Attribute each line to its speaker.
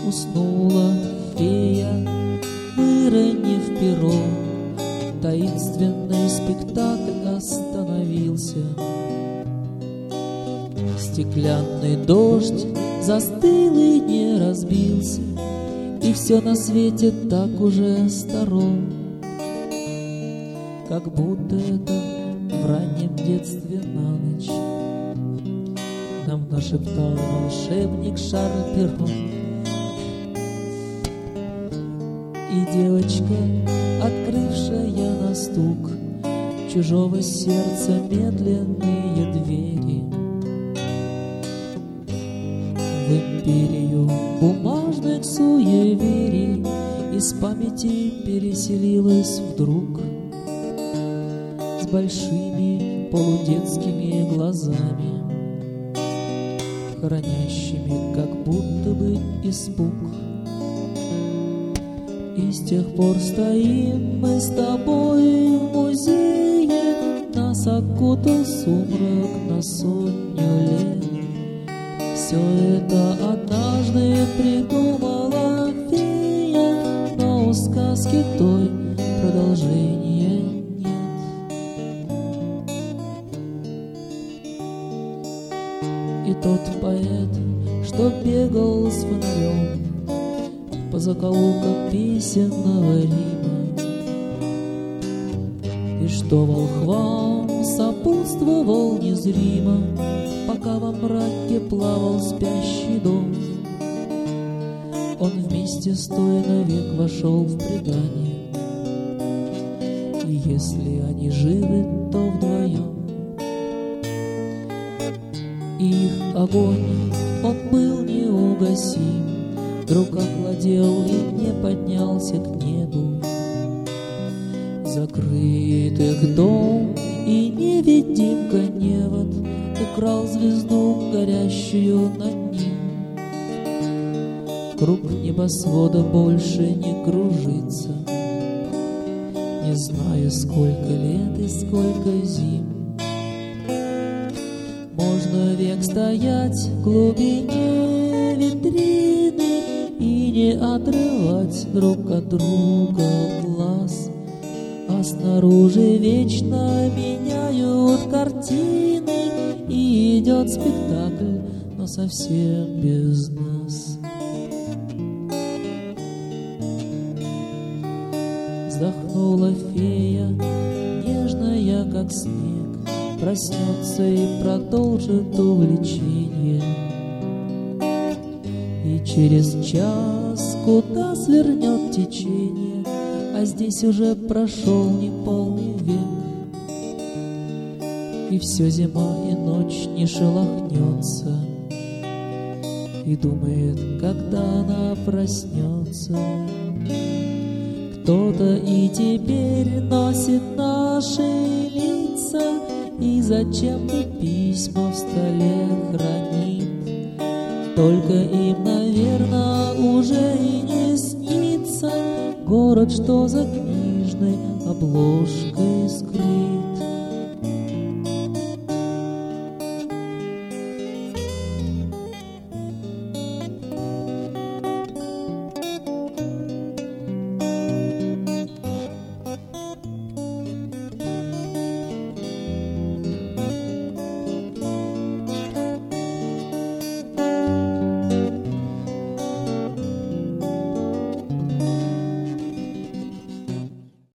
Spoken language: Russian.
Speaker 1: Уснула фея, выронив перо. Таинственный спектакль остановился. Стеклянный дождь застыл и не разбился, и все на свете так уже старо, как будто это в раннем детстве на ночь нам нашептал волшебник Шарль Перро. И девочка, открывшая на стук чужого сердца медленные двери, в империю бумажных суеверий из памяти переселилась вдруг с большими полудетскими глазами, хранящими как будто бы испуг. И с тех пор стоим мы с тобой в музее, нас окутал сумрак на сотню лет. Все это однажды придумала фея, но у сказки той продолжения нет. И тот поэт, что бегал с фонарем по закоулкам песенного Рима, и что волхвам сопутствовал незримо, пока во мраке плавал спящий дом, он вместе с той навек вошел в предание. И если они живы, то вдвоем. Их огонь, он был неугасим, вдруг охладел и не поднялся к небу. Закрытых дом и невидимка невод украл звезду, горящую над ним. Круг небосвода больше не кружится, не зная, сколько лет и сколько зим. Можно век стоять в глубине витрины и не отрывать друг от друга глаз, а снаружи вечно меняют картины, и идет спектакль, но совсем без нас. Вздохнула фея, нежная, как снег, проснется и продолжит увлечение. И через час куда свернет течение, а здесь уже прошел неполный век. И все зима и ночь не шелохнется, и думает, когда она проснется. Кто-то и теперь носит наши лица, и зачем-то письма в столе хранит. Только им, наверное, уже и не снится город, что за книжной обложкой